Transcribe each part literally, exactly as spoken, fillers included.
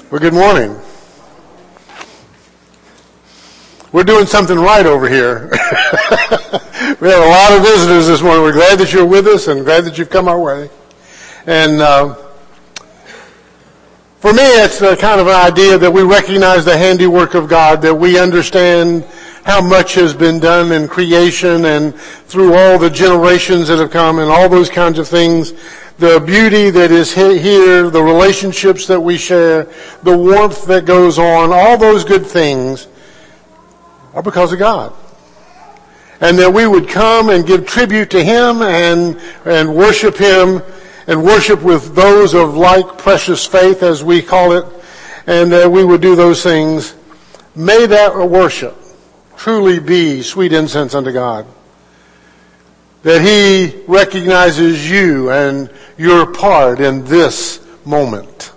Well, good morning. We're doing something right over here. We have a lot of visitors this morning. We're glad that you're with us and glad that you've come our way. And uh, for me, it's a kind of an idea that we recognize the handiwork of God, that we understand how much has been done in creation and through all the generations that have come and all those kinds of things. The beauty that is here, the relationships that we share, the warmth that goes on, all those good things are because of God. And that we would come and give tribute to Him and, and worship Him and worship with those of like precious faith, as we call it, and that we would do those things. May that worship truly be sweet incense unto God. That He recognizes you and your part in this moment.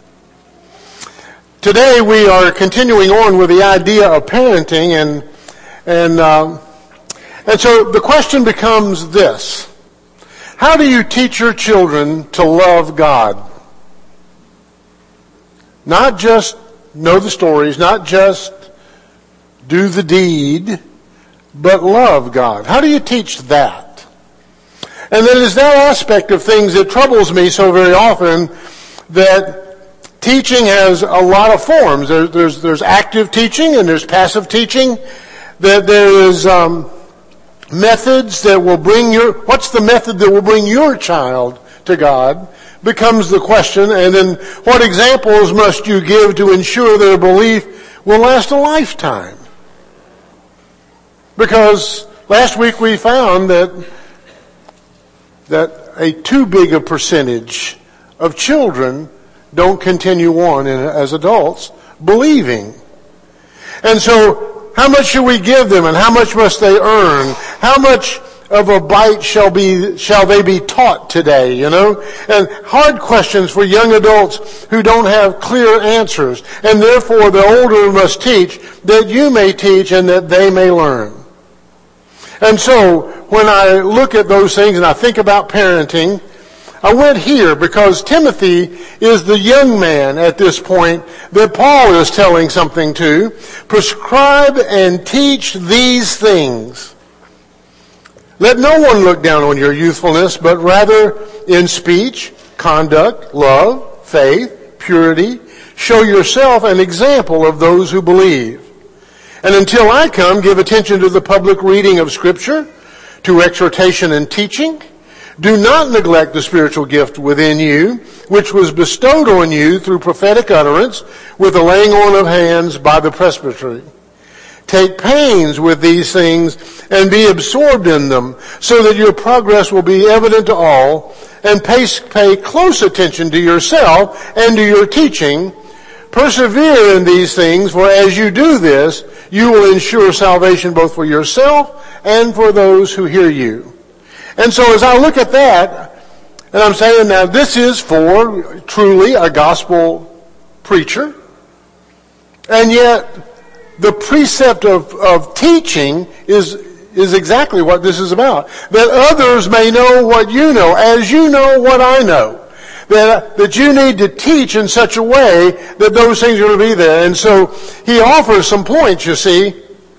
Today we are continuing on with the idea of parenting, and and um, and so the question becomes this: how do you teach your children to love God? Not just know the stories, not just do the deed, but love God. How do you teach that? And it is that aspect of things that troubles me so very often, that teaching has a lot of forms. There, there's, there's active teaching and there's passive teaching. That there is um, methods that will bring your, what's the method that will bring your child to God becomes the question. And then what examples must you give to ensure their belief will last a lifetime? Because last week we found that that a too big a percentage of children don't continue on in, as adults believing. And so how much should we give them, and how much must they earn? How much of a bite shall be shall they be taught today, you know? And hard questions for young adults who don't have clear answers. And therefore the older must teach, that you may teach and that they may learn. And so when I look at those things and I think about parenting, I went here because Timothy is the young man at this point that Paul is telling something to. Prescribe and teach these things. Let no one look down on your youthfulness, but rather in speech, conduct, love, faith, purity, show yourself an example of those who believe. And until I come, give attention to the public reading of Scripture, to exhortation and teaching. Do not neglect the spiritual gift within you, which was bestowed on you through prophetic utterance, with the laying on of hands by the presbytery. Take pains with these things and be absorbed in them, so that your progress will be evident to all, and pay, pay close attention to yourself and to your teaching. Persevere in these things, for as you do this, you will ensure salvation both for yourself and for those who hear you. And so as I look at that, and I'm saying now this is for truly a gospel preacher, and yet the precept of, of teaching is, is exactly what this is about. That others may know what you know, as you know what I know. That, that you need to teach in such a way that those things are going to be there. And so he offers some points, you see.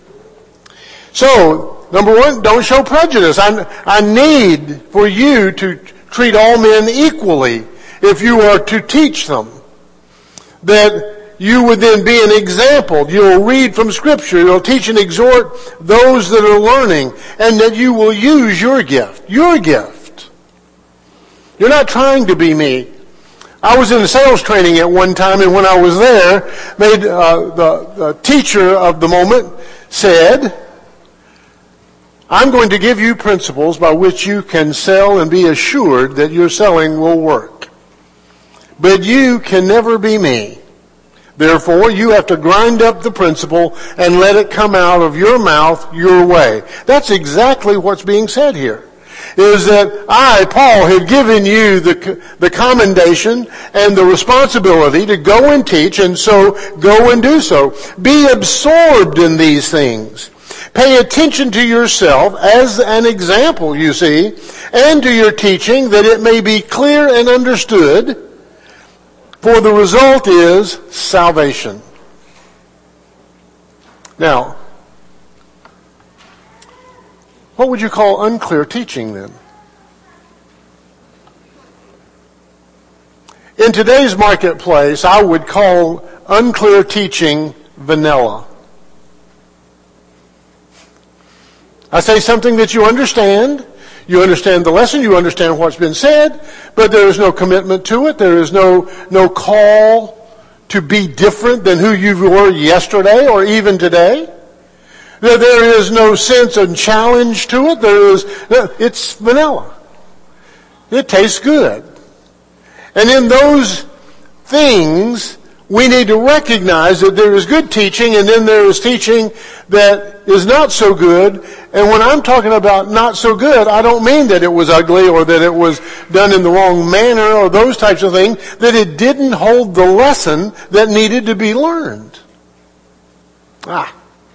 So, number one, don't show prejudice. I, I need for you to treat all men equally if you are to teach them. That you would then be an example. You'll read from Scripture. You'll teach and exhort those that are learning. And that you will use your gift. Your gift. You're not trying to be me. I was in sales training at one time, and when I was there, made uh, the, the teacher of the moment said, I'm going to give you principles by which you can sell and be assured that your selling will work. But you can never be me. Therefore, you have to grind up the principle and let it come out of your mouth your way. That's exactly what's being said here. Is that I, Paul, have given you the, the commendation and the responsibility to go and teach, and so go and do so. Be absorbed in these things. Pay attention to yourself as an example, you see, and to your teaching, that it may be clear and understood For the result is salvation. Now, what would you call unclear teaching then? In today's marketplace, I would call unclear teaching vanilla. I say something that you understand. You understand the lesson. You understand what's been said. But there is no commitment to it. There is no, no call to be different than who you were yesterday or even today. There is no sense of challenge to it. There is, it's vanilla. It tastes good. And in those things, we need to recognize that there is good teaching and then there is teaching that is not so good. And when I'm talking about not so good, I don't mean that it was ugly or that it was done in the wrong manner or those types of things, that it didn't hold the lesson that needed to be learned. Ah.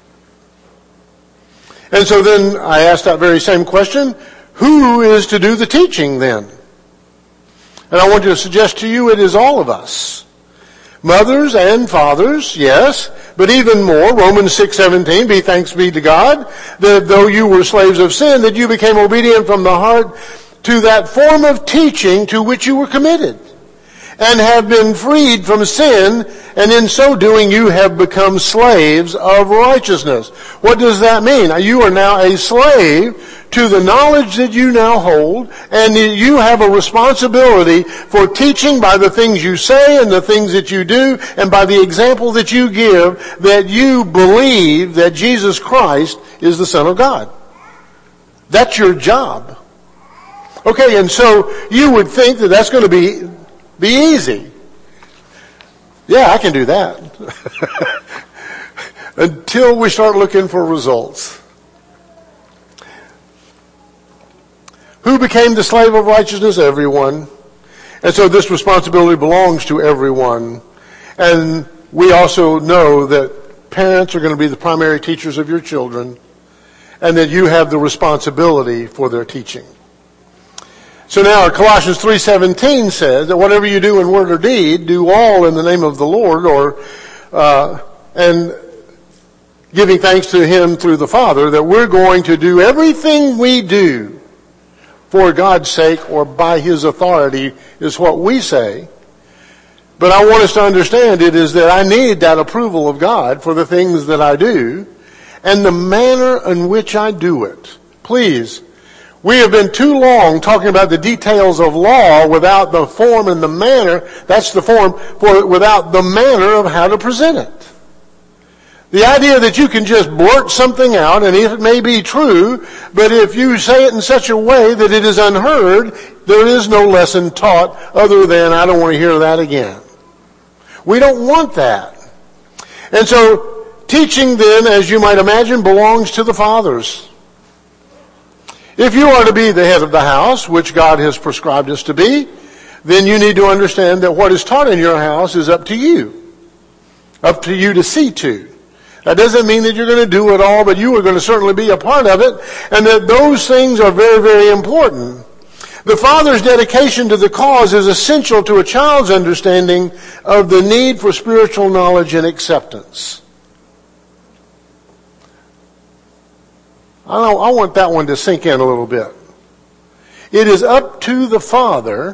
And so then I asked that very same question, who is to do the teaching then? And I want to suggest to you it is all of us. Mothers and fathers, yes, but even more, Romans six seventeen, be thanks be to God, that though you were slaves of sin, that you became obedient from the heart to that form of teaching to which you were committed, and have been freed from sin, and in so doing you have become slaves of righteousness. What does that mean? You are now a slave to the knowledge that you now hold, and you have a responsibility for teaching by the things you say and the things that you do, and by the example that you give, that you believe that Jesus Christ is the Son of God. That's your job. Okay, and so you would think that that's going to be, be easy. Yeah, I can do that. Until we start looking for results. Who became the slave of righteousness? Everyone. And so this responsibility belongs to everyone. And we also know that parents are going to be the primary teachers of your children, and that you have the responsibility for their teaching. So now Colossians three seventeen says that whatever you do in word or deed, do all in the name of the Lord, or uh, and giving thanks to Him through the Father, that we're going to do everything we do for God's sake or by His authority is what we say. But I want us to understand it is that I need that approval of God for the things that I do and the manner in which I do it. Please, we have been too long talking about the details of law without the form and the manner, that's the form, for without the manner of how to present it. The idea that you can just blurt something out, and it may be true, but if you say it in such a way that it is unheard, there is no lesson taught other than, I don't want to hear that again. We don't want that. And so, teaching then, as you might imagine, belongs to the fathers. If you are to be the head of the house, which God has prescribed us to be, then you need to understand that what is taught in your house is up to you. Up to you to see to. That doesn't mean that you're going to do it all, but you are going to certainly be a part of it, and that those things are very, very important. The father's dedication to the cause is essential to a child's understanding of the need for spiritual knowledge and acceptance. I, don't, I want that one to sink in a little bit. It is up to the father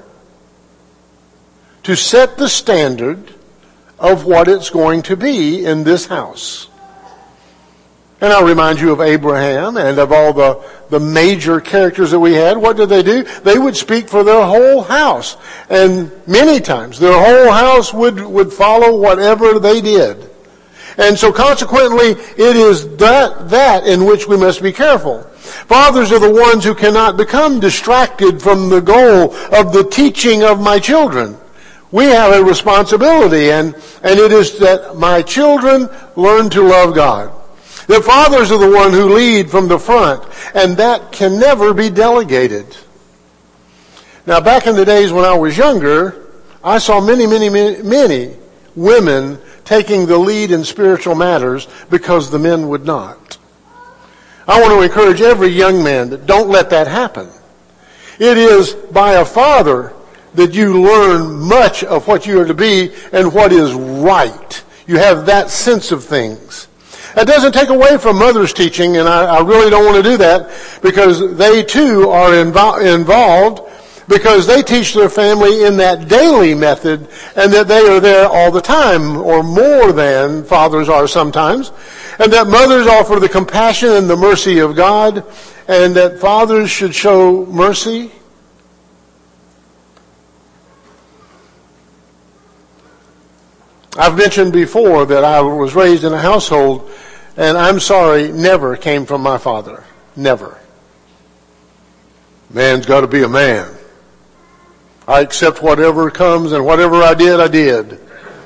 to set the standard of what it's going to be in this house. And I'll remind you of Abraham and of all the, the major characters that we had. What did they do? They would speak for their whole house. And many times their whole house would, would follow whatever they did. And so consequently, it is that, that in which we must be careful. Fathers are the ones who cannot become distracted from the goal of the teaching of my children. We have a responsibility, and, and it is that my children learn to love God. The fathers are the one who lead from the front, and that can never be delegated. Now, back in the days when I was younger, I saw many, many, many, many women taking the lead in spiritual matters because the men would not. I want to encourage every young man that don't let that happen. It is by a father that you learn much of what you are to be and what is right. You have that sense of things. That doesn't take away from mothers' teaching, and I, I really don't want to do that, because they too are invo- involved, because they teach their family in that daily method, and that they are there all the time, or more than fathers are sometimes, and that mothers offer the compassion and the mercy of God, and that fathers should show mercy. I've mentioned before that I was raised in a household, and I'm sorry, never came from my father. Never. Man's got to be a man. I accept whatever comes, and whatever I did, I did.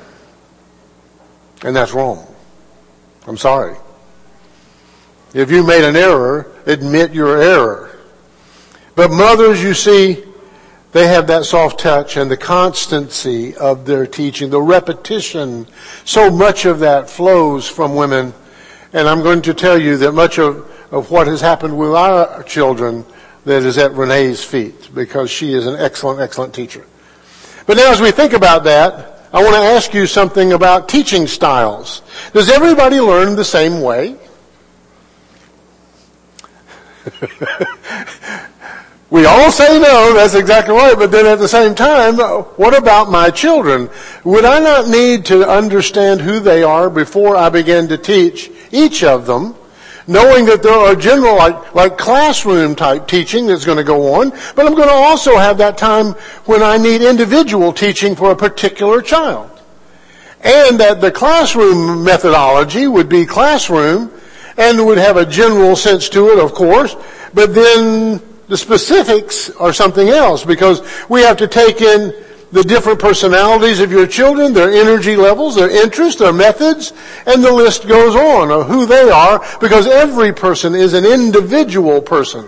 And that's wrong. I'm sorry. If you made an error, admit your error. But mothers, you see, they have that soft touch and the constancy of their teaching, the repetition. So much of that flows from women. And I'm going to tell you that much of, of what has happened with our children that is at Renee's feet, because she is an excellent, excellent teacher. But now as we think about that, I want to ask you something about teaching styles. Does everybody learn the same way? We all say no, that's exactly right, but then at the same time, what about my children? Would I not need to understand who they are before I begin to teach each of them, knowing that there are general, like, like classroom type teaching that's going to go on, but I'm going to also have that time when I need individual teaching for a particular child. And that the classroom methodology would be classroom and would have a general sense to it, of course, but then the specifics are something else, because we have to take in the different personalities of your children, their energy levels, their interests, their methods, and the list goes on of who they are, because every person is an individual person.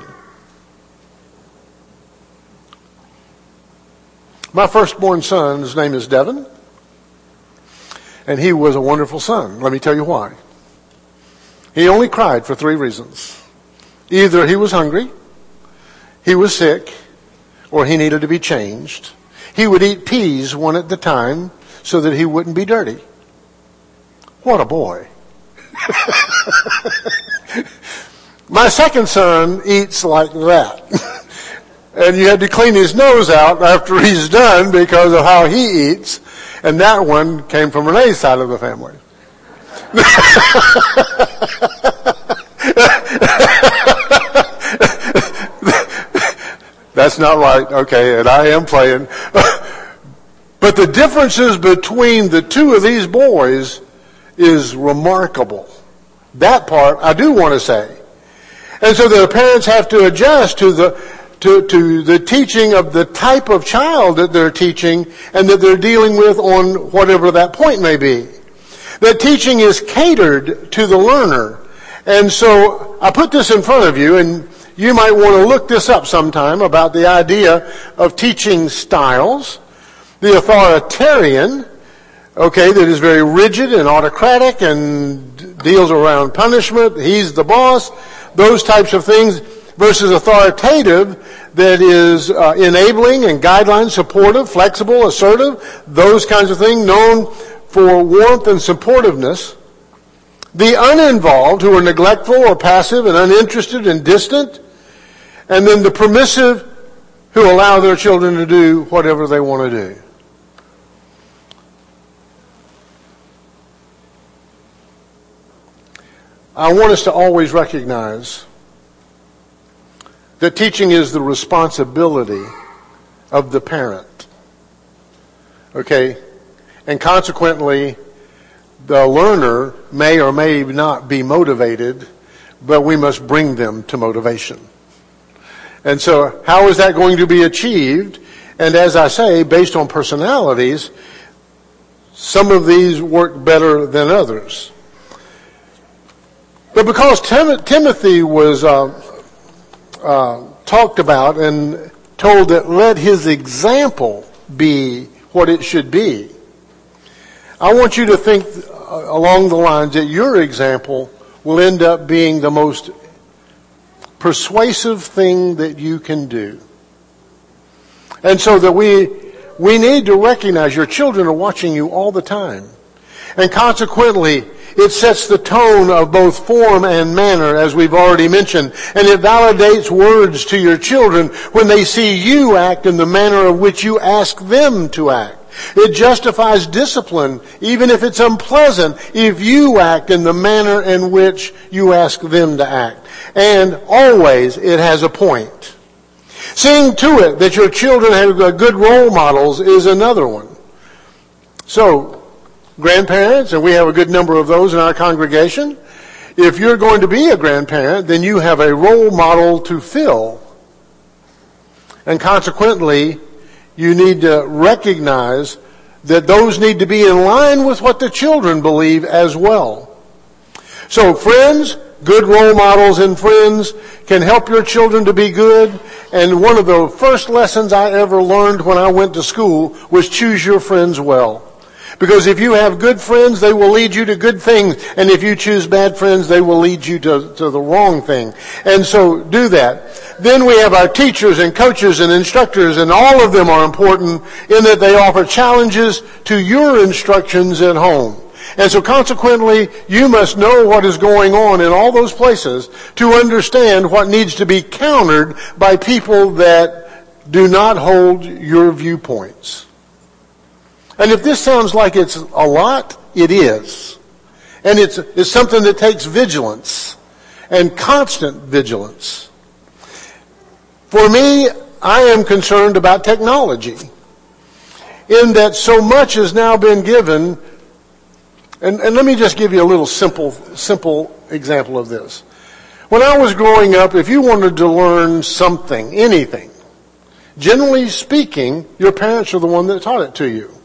My firstborn son, his name is Devin, and he was a wonderful son. Let me tell you why. He only cried for three reasons. Either he was hungry, he was sick, or he needed to be changed. He would eat peas one at a time so that he wouldn't be dirty. What a boy. My second son eats like that. And you had to clean his nose out after he's done because of how he eats. And that one came from Renee's side of the family. That's not right. Okay, and I am playing. But the differences between the two of these boys is remarkable. That part I do want to say. And so the parents have to adjust to the to, to the teaching of the type of child that they're teaching and that they're dealing with on whatever that point may be. That teaching is catered to the learner. And so I put this in front of you, and you might want to look this up sometime about the idea of teaching styles. The authoritarian, okay, that is very rigid and autocratic and deals around punishment. He's the boss. Those types of things versus authoritative that is uh, enabling and guideline, supportive, flexible, assertive, those kinds of things, known for warmth and supportiveness. The uninvolved, who are neglectful or passive and uninterested and distant. And then the permissive, who allow their children to do whatever they want to do. I want us to always recognize that teaching is the responsibility of the parent. Okay? And consequently, the learner may or may not be motivated, but we must bring them to motivation. And so how is that going to be achieved? And as I say, based on personalities, some of these work better than others. But because Tim- Timothy was uh, uh, talked about and told that let his example be what it should be, I want you to think along the lines that your example will end up being the most persuasive thing that you can do. And so that we we need to recognize your children are watching you all the time. And consequently, it sets the tone of both form and manner, as we've already mentioned. And it validates words to your children when they see you act in the manner of which you ask them to act. It justifies discipline, even if it's unpleasant, if you act in the manner in which you ask them to act. And always it has a point. Seeing to it that your children have good role models is another one. So, grandparents, and we have a good number of those in our congregation, if you're going to be a grandparent, then you have a role model to fill. And consequently, you need to recognize that those need to be in line with what the children believe as well. So friends, good role models and friends can help your children to be good. And one of the first lessons I ever learned when I went to school was choose your friends well. Because if you have good friends, they will lead you to good things. And if you choose bad friends, they will lead you to, to the wrong thing. And so do that. Then we have our teachers and coaches and instructors, and all of them are important in that they offer challenges to your instructions at home. And so consequently, you must know what is going on in all those places to understand what needs to be countered by people that do not hold your viewpoints. And if this sounds like it's a lot, it is. And it's, it's something that takes vigilance and constant vigilance. For me, I am concerned about technology in that so much has now been given. And, and let me just give you a little simple, simple example of this. When I was growing up, if you wanted to learn something, anything, generally speaking, your parents are the one that taught it to you.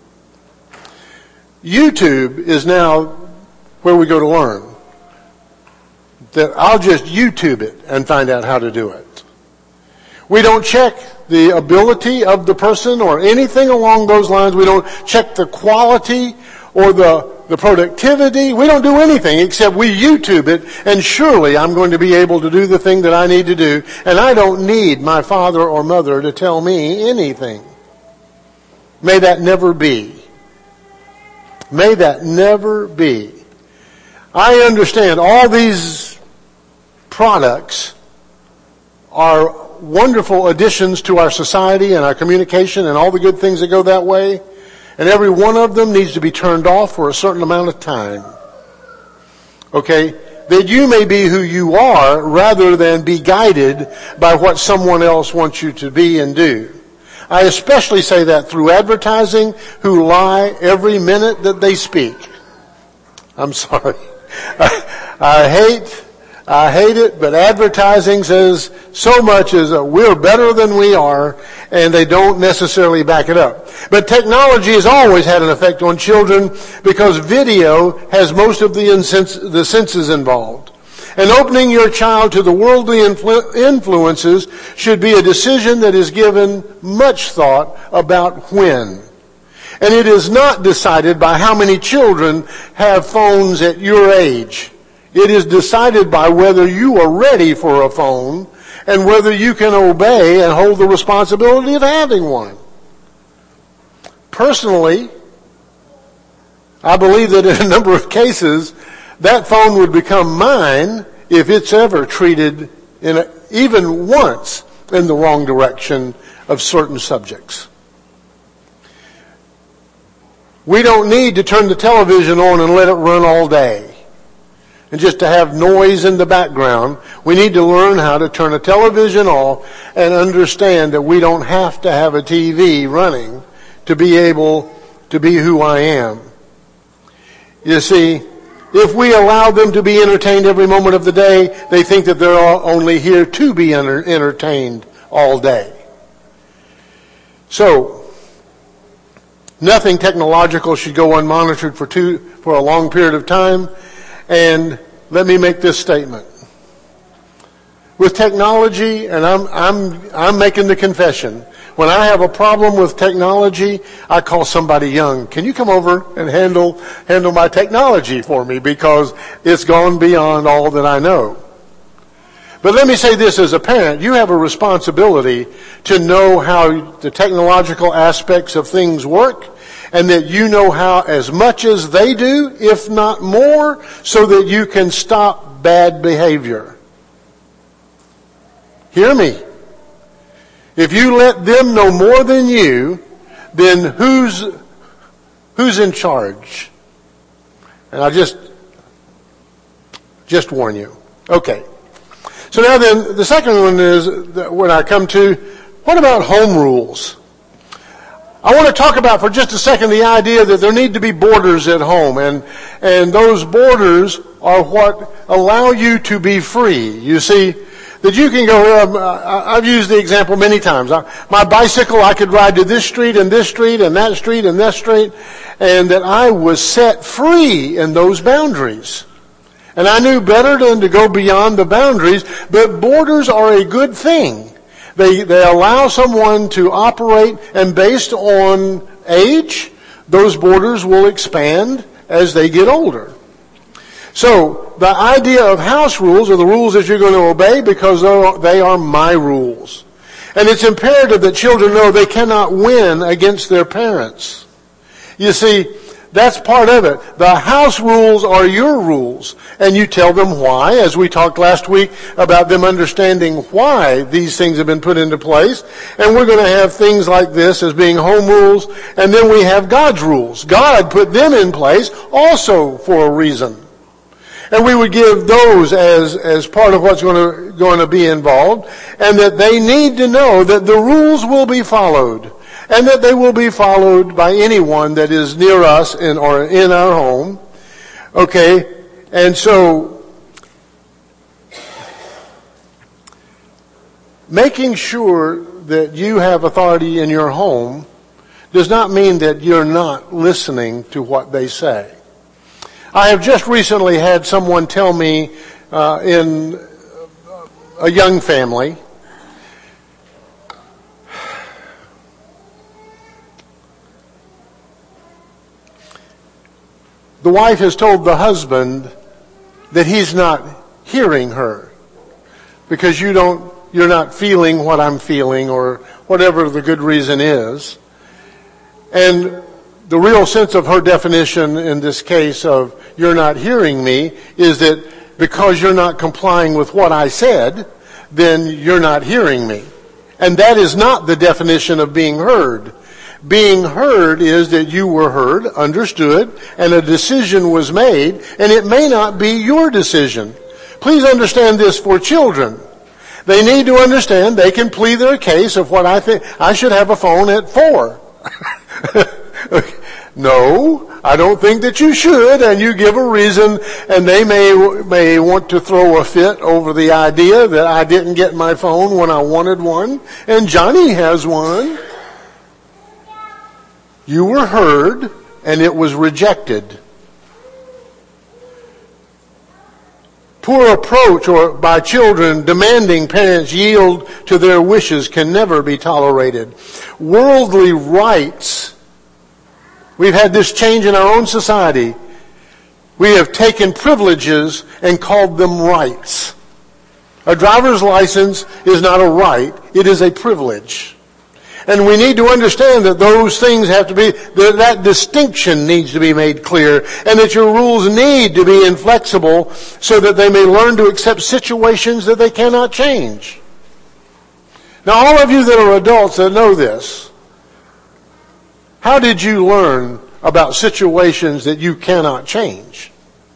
YouTube is now where we go to learn. That I'll just YouTube it and find out how to do it. We don't check the ability of the person or anything along those lines. We don't check the quality or the, the productivity. We don't do anything except we YouTube it, and surely I'm going to be able to do the thing that I need to do, and I don't need my father or mother to tell me anything. May that never be. May that never be. I understand all these products are wonderful additions to our society and our communication and all the good things that go that way. And every one of them needs to be turned off for a certain amount of time. Okay? That you may be who you are rather than be guided by what someone else wants you to be and do. I especially say that through advertising, who lie every minute that they speak. I'm sorry. I, I hate, I hate it, but advertising says so much as uh, we're better than we are, and they don't necessarily back it up. But technology has always had an effect on children because video has most of the, insens- the senses involved. And opening your child to the worldly influ- influences should be a decision that is given much thought about when. And it is not decided by how many children have phones at your age. It is decided by whether you are ready for a phone and whether you can obey and hold the responsibility of having one. Personally, I believe that in a number of cases, that phone would become mine if it's ever treated in a, even once in the wrong direction of certain subjects. We don't need to turn the television on and let it run all day and just to have noise in the background. We need to learn how to turn a television off and understand that we don't have to have a T V running to be able to be who I am. You see, if we allow them to be entertained every moment of the day, they think that they're only here to be enter- entertained all day. So, nothing technological should go unmonitored for two, for a long period of time. And let me make this statement. With technology, and I'm, I'm, I'm making the confession, when I have a problem with technology, I call somebody young. Can you come over and handle, handle my technology for me? Because it's gone beyond all that I know. But let me say this as a parent, you have a responsibility to know how the technological aspects of things work, and that you know how as much as they do, if not more, so that you can stop bad behavior. Hear me. If you let them know more than you, then who's, who's in charge? And I just, just warn you. Okay. So now then, the second one is, that when I come to, what about home rules? I want to talk about for just a second the idea that there need to be borders at home, and and those borders are what allow you to be free. You see, that you can go, um, I've used the example many times. I, my bicycle, I could ride to this street and this street and that street and that street, and that I was set free in those boundaries. And I knew better than to go beyond the boundaries, but borders are a good thing. They, they allow someone to operate, and based on age, those borders will expand as they get older. So, the idea of house rules are the rules that you're going to obey because they are my rules. And it's imperative that children know they cannot win against their parents. You see, that's part of it. The house rules are your rules, and you tell them why, as we talked last week about them understanding why these things have been put into place. And we're going to have things like this as being home rules, and then we have God's rules. God put them in place also for a reason. And we would give those as, as part of what's going to, going to be involved, and that they need to know that the rules will be followed. And that they will be followed by anyone that is near us in, or in our home. Okay? And so, making sure that you have authority in your home does not mean that you're not listening to what they say. I have just recently had someone tell me uh, in a young family, the wife has told the husband that he's not hearing her because you don't, you're not feeling what I'm feeling, or whatever the good reason is. And the real sense of her definition in this case of you're not hearing me is that because you're not complying with what I said, then you're not hearing me. And that is not the definition of being heard. Being heard is that you were heard, understood, and a decision was made, and it may not be your decision. Please understand this for children. They need to understand they can plead their case of what I think, I should have a phone at four. No, I don't think that you should, and you give a reason, and they may may want to throw a fit over the idea that I didn't get my phone when I wanted one, and Johnny has one. You were heard, and it was rejected. Poor approach or by children demanding parents yield to their wishes can never be tolerated. Worldly rights. We've had this change in our own society. We have taken privileges and called them rights. A driver's license is not a right, it is a privilege. And we need to understand that those things have to be, that, that distinction needs to be made clear, and that your rules need to be inflexible so that they may learn to accept situations that they cannot change. Now, all of you that are adults that know this, how did you learn about situations that you cannot change?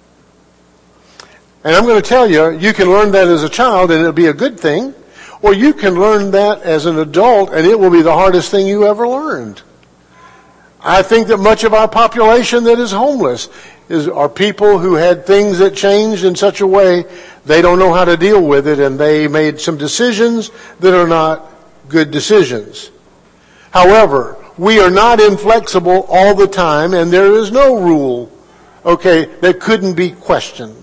And I'm going to tell you, you can learn that as a child and it'll be a good thing, or you can learn that as an adult and it will be the hardest thing you ever learned. I think that much of our population that is homeless is are people who had things that changed in such a way they don't know how to deal with it, and they made some decisions that are not good decisions. However, we are not inflexible all the time, and there is no rule, okay, that couldn't be questioned.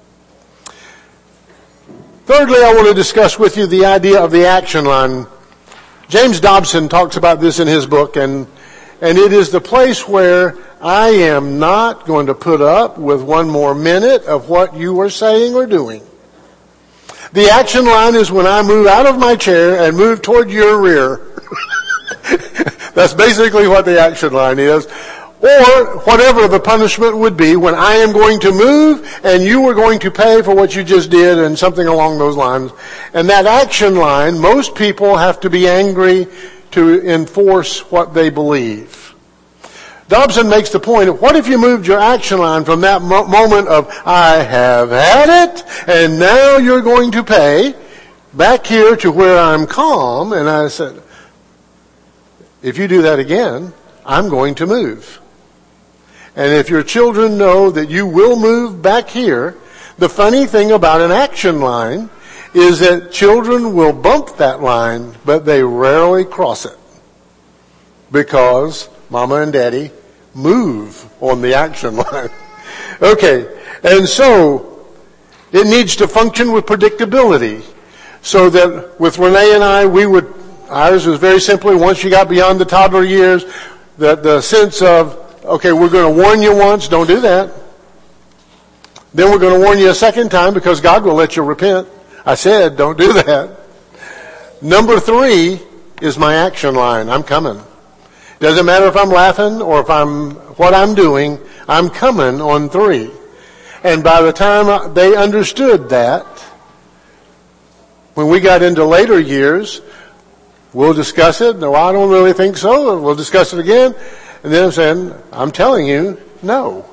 Thirdly, I want to discuss with you the idea of the action line. James Dobson talks about this in his book, and and it is the place where I am not going to put up with one more minute of what you are saying or doing. The action line is when I move out of my chair and move toward your rear. That's basically what the action line is. Or whatever the punishment would be when I am going to move and you are going to pay for what you just did and something along those lines. And that action line, most people have to be angry to enforce what they believe. Dobson makes the point of what if you moved your action line from that mo- moment of I have had it and now you're going to pay back here to where I'm calm, and I said, if you do that again, I'm going to move. And if your children know that you will move back here, the funny thing about an action line is that children will bump that line, but they rarely cross it. Because Mama and Daddy move on the action line. Okay, and so it needs to function with predictability. So that with Renee and I, we would, ours was very simply, once you got beyond the toddler years, that the sense of, okay, we're going to warn you once, don't do that. Then we're going to warn you a second time because God will let you repent. I said, don't do that. Number three is my action line. I'm coming. Doesn't matter if I'm laughing or if I'm, what I'm doing, I'm coming on three. And by the time they understood that, when we got into later years, we'll discuss it. No, I don't really think so. We'll discuss it again. And then I'm saying, I'm telling you, no.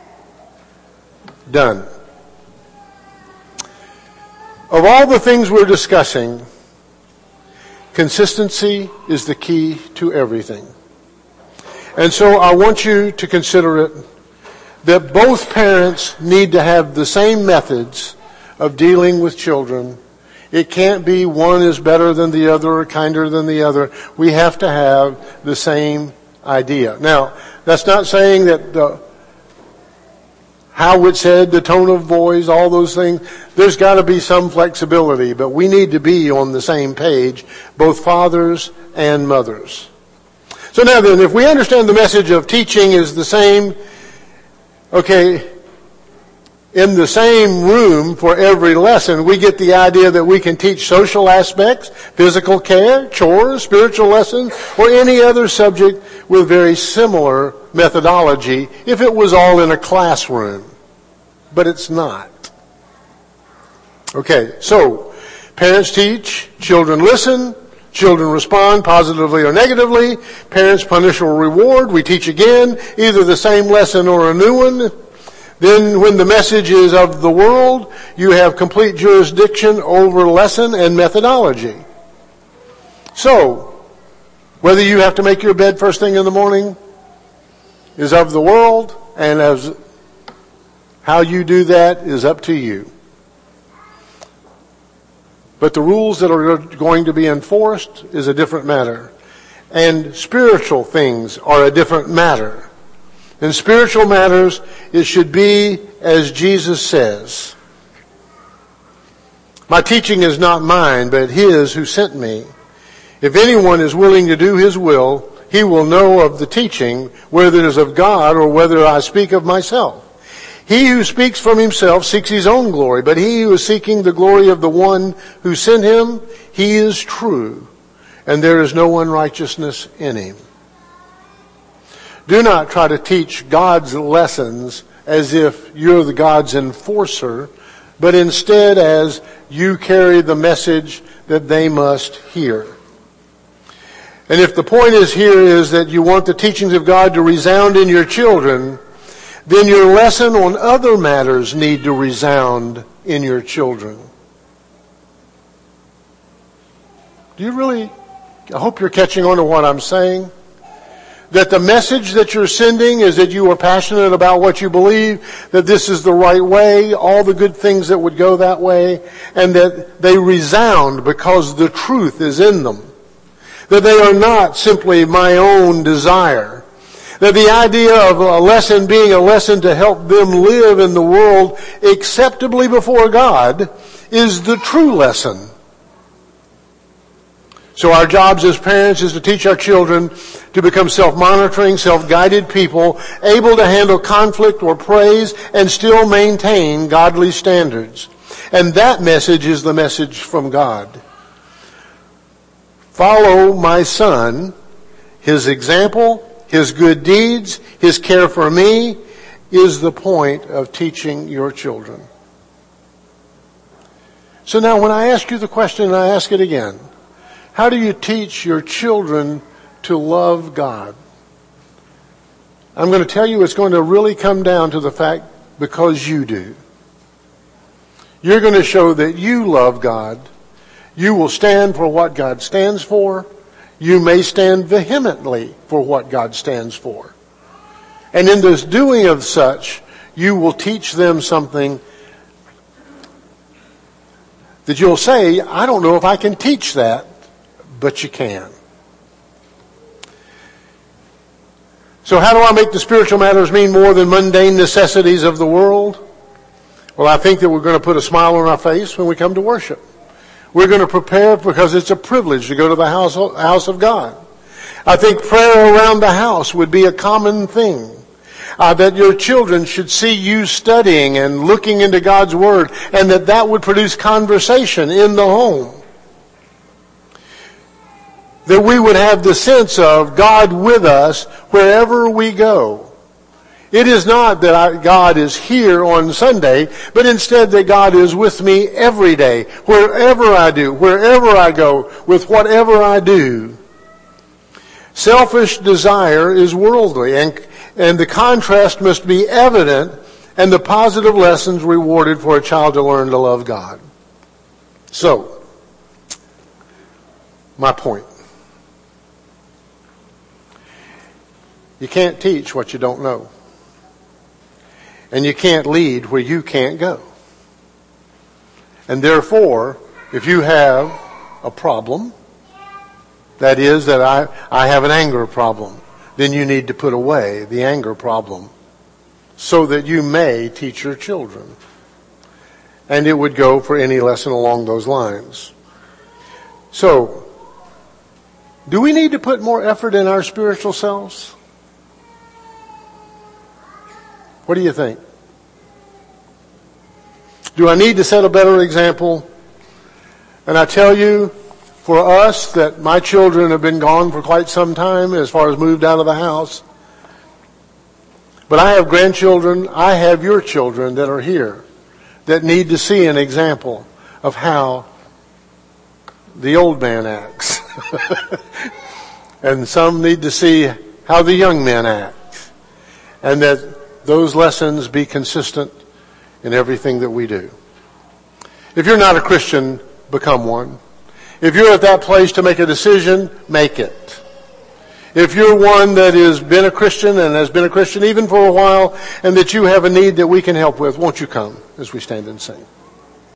Done. Of all the things we're discussing, consistency is the key to everything. And so I want you to consider it that both parents need to have the same methods of dealing with children. It can't be one is better than the other or kinder than the other. We have to have the same idea. Now, that's not saying that the, how it's said, the tone of voice, all those things, there's got to be some flexibility, but we need to be on the same page, both fathers and mothers. So now then, if we understand the message of teaching is the same, okay, in the same room for every lesson, we get the idea that we can teach social aspects, physical care, chores, spiritual lessons, or any other subject with very similar methodology if it was all in a classroom. But it's not. Okay, so parents teach, children listen, children respond positively or negatively, parents punish or reward, we teach again, either the same lesson or a new one. Then when the message is of the world, you have complete jurisdiction over lesson and methodology. So, whether you have to make your bed first thing in the morning is of the world, and as how you do that is up to you. But the rules that are going to be enforced is a different matter. And spiritual things are a different matter. In spiritual matters, it should be as Jesus says. My teaching is not mine, but His who sent me. If anyone is willing to do His will, he will know of the teaching, whether it is of God or whether I speak of myself. He who speaks from himself seeks his own glory, but he who is seeking the glory of the one who sent him, he is true, and there is no unrighteousness in him. Do not try to teach God's lessons as if you're the God's enforcer, but instead as you carry the message that they must hear. And if the point is here is that you want the teachings of God to resound in your children, then your lesson on other matters need to resound in your children. Do you really, I hope you're catching on to what I'm saying. That the message that you're sending is that you are passionate about what you believe, that this is the right way, all the good things that would go that way, and that they resound because the truth is in them. That they are not simply my own desire. That the idea of a lesson being a lesson to help them live in the world acceptably before God is the true lesson. So our jobs as parents is to teach our children to become self-monitoring, self-guided people, able to handle conflict or praise and still maintain godly standards. And that message is the message from God. Follow my son, his example, his good deeds, his care for me is the point of teaching your children. So now when I ask you the question, and I ask it again, how do you teach your children to love God? I'm going to tell you it's going to really come down to the fact because you do. You're going to show that you love God. You will stand for what God stands for. You may stand vehemently for what God stands for. And in this doing of such, you will teach them something that you'll say, I don't know if I can teach that, but you can. So how do I make the spiritual matters mean more than mundane necessities of the world? Well, I think that we're going to put a smile on our face when we come to worship. We're going to prepare because it's a privilege to go to the house, house of God. I think prayer around the house would be a common thing. Uh, that your children should see you studying and looking into God's Word, and that that would produce conversation in the home. That we would have the sense of God with us wherever we go. It is not that I, God is here on Sunday, but instead that God is with me every day, wherever I do, wherever I go, with whatever I do. Selfish desire is worldly, and, and the contrast must be evident, and the positive lessons rewarded for a child to learn to love God. So, my point. You can't teach what you don't know. And you can't lead where you can't go. And therefore, if you have a problem, that is that I, I have an anger problem, then you need to put away the anger problem so that you may teach your children. And it would go for any lesson along those lines. So, do we need to put more effort in our spiritual selves? What do you think? Do I need to set a better example? And I tell you, for us, that my children have been gone for quite some time as far as moved out of the house. But I have grandchildren, I have your children that are here that need to see an example of how the old man acts. And some need to see how the young men act. And that those lessons be consistent in everything that we do. If you're not a Christian, become one. If you're at that place to make a decision, make it. If you're one that has been a Christian and has been a Christian even for a while, and that you have a need that we can help with, won't you come as we stand and sing?